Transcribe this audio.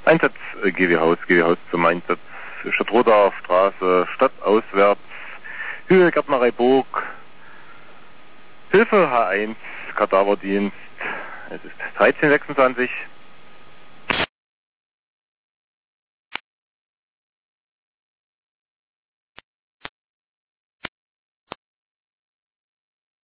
Einsatz GW Haus zum Einsatz Stadtroder Straße, stadtauswärts, Höhe Gärtnerei Burg, Hilfe H1, Kadaverdienst, es ist 13:26